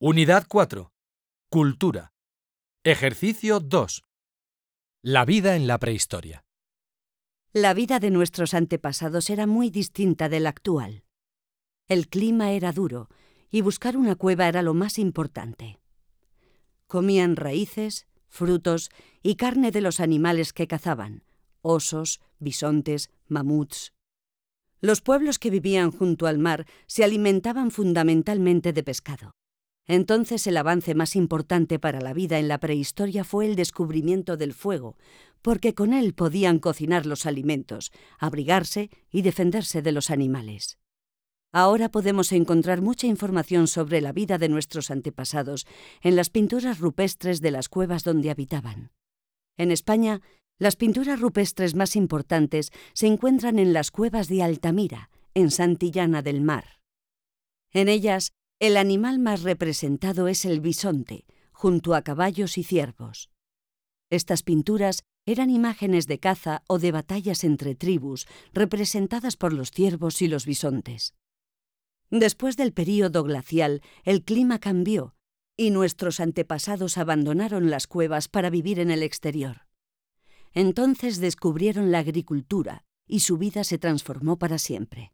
Unidad 4. Cultura. Ejercicio 2. La vida en la prehistoria. La vida de nuestros antepasados era muy distinta de la actual. El clima era duro y buscar una cueva era lo más importante. Comían raíces, frutos y carne de los animales que cazaban: osos, bisontes, mamuts. Los pueblos que vivían junto al mar se alimentaban fundamentalmente de pescado. Entonces el avance más importante para la vida en la prehistoria fue el descubrimiento del fuego, porque con él podían cocinar los alimentos, abrigarse y defenderse de los animales. Ahora podemos encontrar mucha información sobre la vida de nuestros antepasados en las pinturas rupestres de las cuevas donde habitaban. En España, las pinturas rupestres más importantes se encuentran en las cuevas de Altamira, en Santillana del Mar. En ellas, el animal más representado es el bisonte, junto a caballos y ciervos. Estas pinturas eran imágenes de caza o de batallas entre tribus, representadas por los ciervos y los bisontes. Después del período glacial, el clima cambió y nuestros antepasados abandonaron las cuevas para vivir en el exterior. Entonces descubrieron la agricultura y su vida se transformó para siempre.